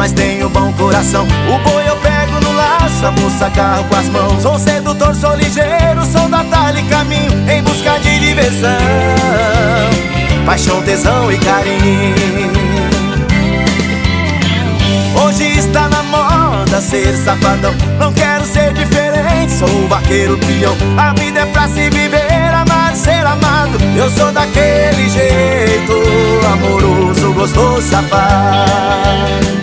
mas tenho bom coração. O boi eu pego no laço, a moça agarro com as mãos. Sou sedutor, sou ligeiro, sou da talha e caminho em busca de diversão, paixão, tesão e carinho. Hoje está na moda ser safadão, não quero ser diferente, sou o vaqueiro peão. A vida é pra se viver, amar e ser amado. Eu sou daquele jeito, amoroso, gostoso, safado.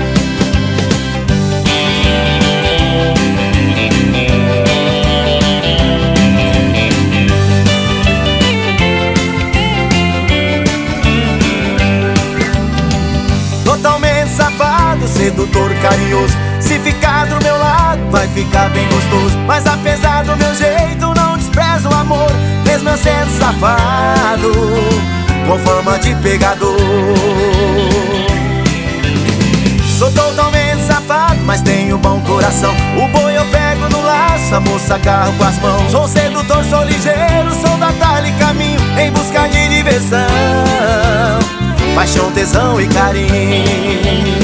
Totalmente safado, sedutor, carinhoso. Se ficar do meu lado, vai ficar bem gostoso. Mas apesar do meu jeito, não desprezo o amor, mesmo eu sendo safado, com forma de pegador. Sou totalmente safado, mas tenho bom coração. O boi eu pego no laço, a moça agarro com as mãos. Sou sedutor, sou ligeiro, sou da talha e caminho em busca de diversão, paixão, tesão e carinho.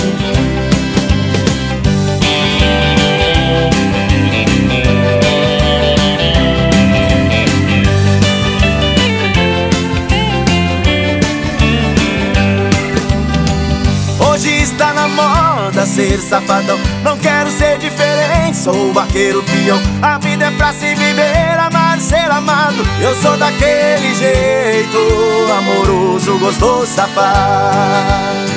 Hoje está na moda ser safadão, não quero ser diferente, sou o vaqueiro peão. A vida é pra se viver, amar e ser amado. Eu sou daquele jeito, amoroso, gostoso, safado.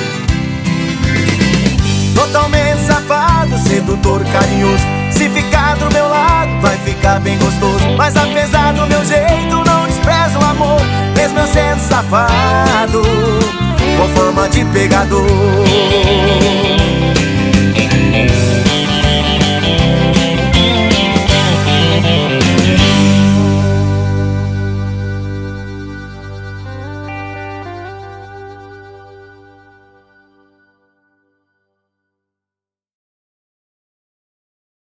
Totalmente safado, sedutor, carinhoso. Se ficar do meu lado, vai ficar bem gostoso. Mas apesar do meu jeito, não desprezo o amor, mesmo eu sendo safado, com forma de pegador.